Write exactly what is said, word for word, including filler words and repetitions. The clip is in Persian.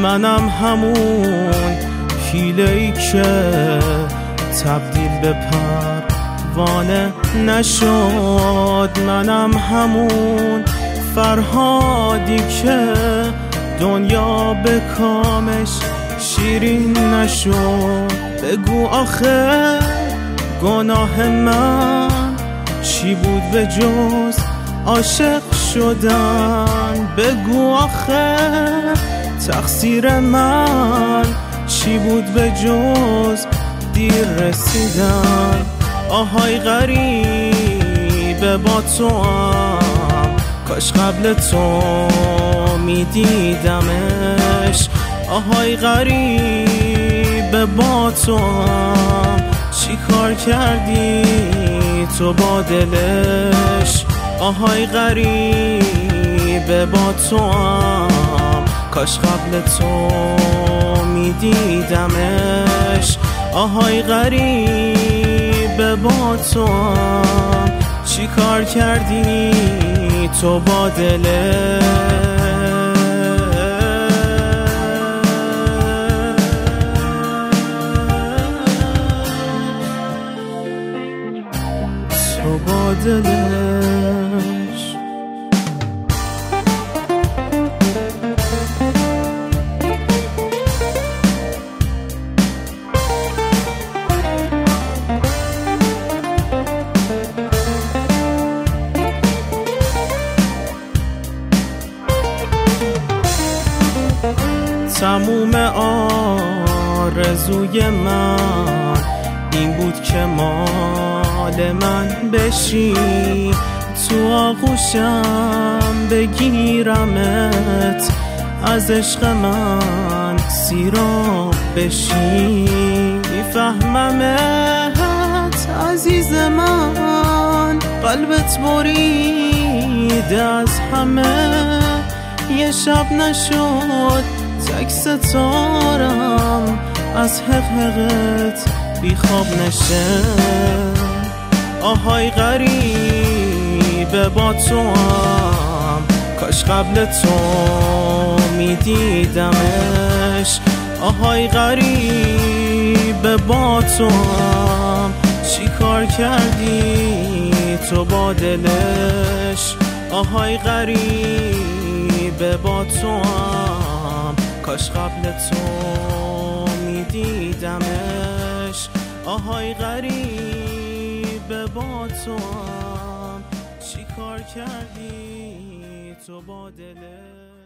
منم همون فیله‌ای که تبدیل به پروانه نشد. منم همون فرهادی که دنیا به کامش شیرین نشد. بگو آخه گناه من چی بود به جز عاشق شدن؟ بگو آخه تقصیر من چی بود به جز دیر رسیدن؟ آهای غریبه با تو هم، کاش قبل تو میدیدمش. آهای غریبه با تو هم، چی کار کردی تو با دلش؟ آهای غریبه با تو هم، کاش قبل تو میدیدمش. آهای غریبه با تو هم، چی کار کردی تو با دلش؟ تو با دلش. تموم آرزوی من این بود که مال من بشی، تو آغوشم بگیرمت، از عشق من سیراب بشی. میفهممت عزیز من، قلبت بریده از همه، یه شب نشد تک ستارم از حقیقت بی خواب نشه. آهای غریبه با تو هم، کاش قبل تو میدیدمش. آهای غریبه با تو هم، چی کار کردی تو با دلش؟ آهای غریبه با تو هم، کاش قبل تو میدیدمش. آهای غریبه با تو هم، چی کار کردی تو با دلش؟